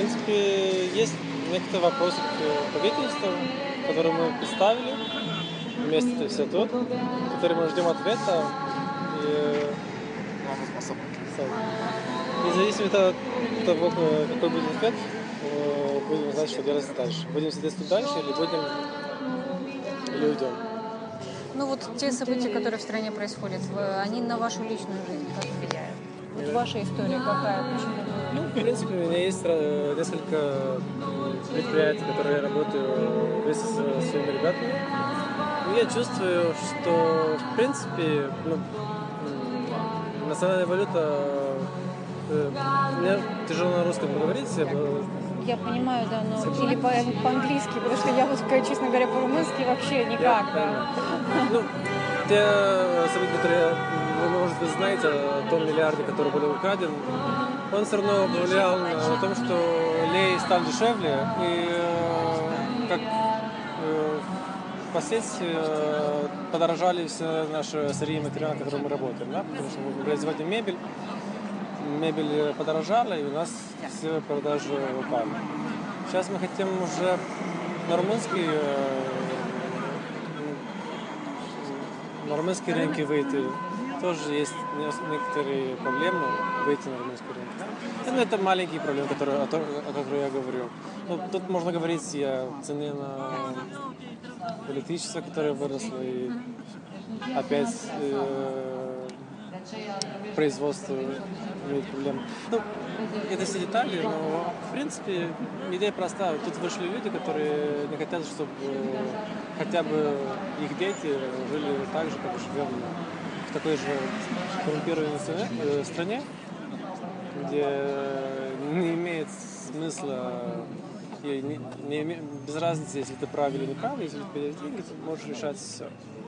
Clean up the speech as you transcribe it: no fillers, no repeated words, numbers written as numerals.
принципе, есть некоторые вопросы к правительству, которые мы представили вместе все тут, которые мы ждем ответа. И, независимо от того, какой будет ответ, будем знать, что делать дальше. Будем содействовать дальше или уйдем. Ну вот те события, которые в стране происходят, они на вашу личную жизнь как влияют? Вот ваша история какая? Почему? Ну, в принципе, у меня есть несколько предприятий, которые я работаю вместе со своими ребятами. И я чувствую, что, в принципе, национальная валюта, мне тяжело на русском говорить. Я понимаю, да, но или по-английски, потому что я вот, честно говоря, по-румынски вообще никак. Ну, те события, которые вы, может быть, знаете, о том миллиарде, который был украден, он все равно повлиял на то, что лей стал дешевле, и как впоследствии подорожали все наши сырьевые материалы, которые мы работаем, да? Потому что мы производим мебель подорожала, и у нас все продажи упали. Сейчас мы хотим уже на румынские рынки выйти. Тоже есть некоторые проблемы выйти на румынский рынок. Но это маленькие проблемы, о которых я говорю. Ну, тут можно говорить и о цене на электричество, которое выросло, и опять производство имеет проблемы. Ну, это все детали, но в принципе идея простая. Тут вышли люди, которые не хотят, чтобы хотя бы их дети жили так же, как живем в такой же коррумпированной стране, где не имеет смысла, без разницы, если ты прав или не прав, если у тебя есть деньги, ты можешь решать все.